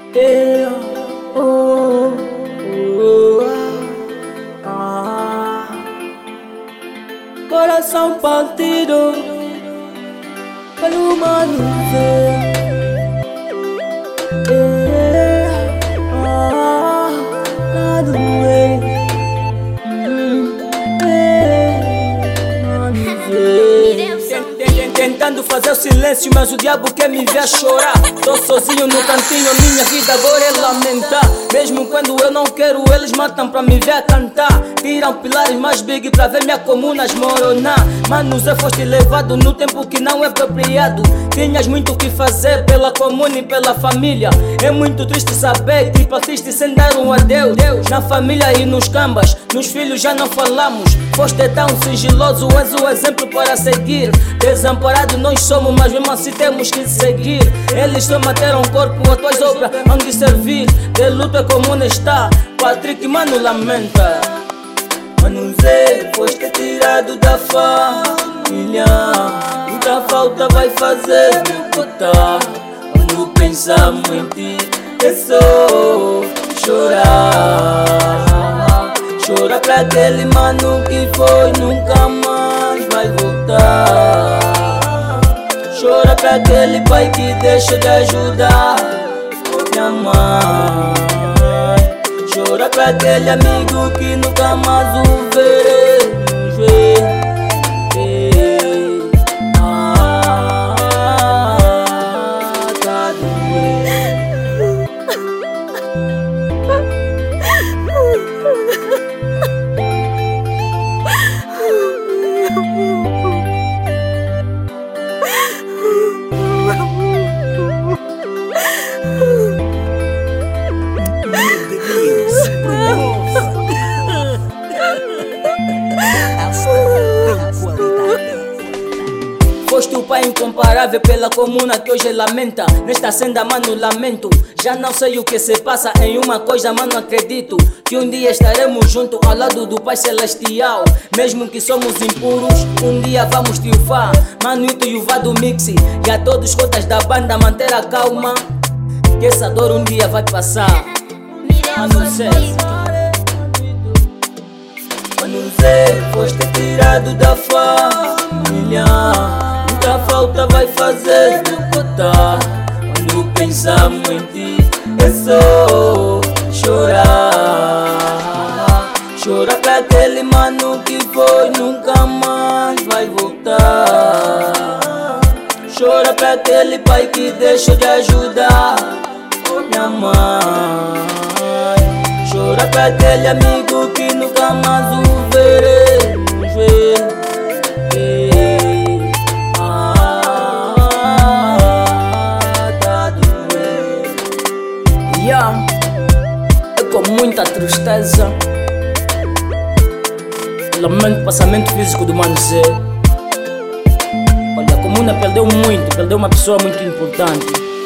Yeah, oh, oh, ah. Coração partido pelo mano ver. Tá doendo. Tentando fazer o silêncio, mas o diabo quer me ver chorar. Tô sozinho no cantinho, minha vida agora é lamentar. Mesmo quando eu não quero, eles matam pra me ver cantar. Tiram pilares mais big pra ver minha comuna esmoronar. Mano, Zé, foste levado no tempo que não é apropriado. Tinhas muito o que fazer pela comuna e pela família. É muito triste saber que partiste sem dar um adeus. Na família e nos cambas, nos filhos já não falamos. Foste tão sigiloso, és o exemplo para seguir. Desamparado nós somos, mas mesmo assim temos que seguir. Eles só materam corpo, a tuas obras hão de servir. De luto é comum está, Patrick, mano, lamenta. Mano Zé, foste tirado da família. Muita falta vai fazer meu cota. Quando pensamos em ti, é só chorar. Chora pra aquele mano que foi, nunca mais vai voltar. Chora pra aquele pai que deixou de ajudar minha mãe. Chora pra aquele amigo que nunca mais o veremos ver. Tá doendo. Foste o pai incomparável pela comuna que hoje lamenta. Nesta senda, mano, lamento. Já não sei o que se passa, em uma coisa, mano, acredito que um dia estaremos juntos ao lado do Pai Celestial. Mesmo que somos impuros, um dia vamos triunfar. Mano, e o do Mixi e a todos os cotas da banda manter a calma, que essa dor um dia vai passar. Mano Zé, Mano Zé, foste tirado da família. Muita falta vai fazer meu cota. Quando pensamos em ti, é só chorar. Chora pra aquele mano que foi, nunca mais vai voltar. Chora pra aquele pai que deixou de ajudar minha mãe. Chora pra aquele amigo que nunca mais o veremos ver. Tá doendo. É com muita tristeza, lamento o passamento físico do Mano Zé. Olha, a comuna perdeu muito, perdeu uma pessoa muito importante.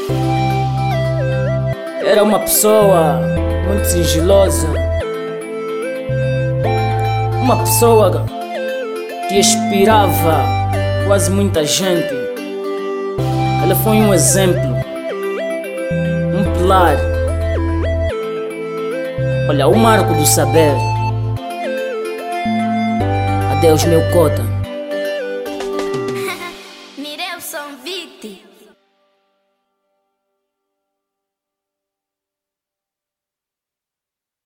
Era uma pessoa muito sigilosa, uma pessoa que inspirava quase muita gente. Ela foi um exemplo, um pilar. Olha, o marco do saber. Adeus, meu cota.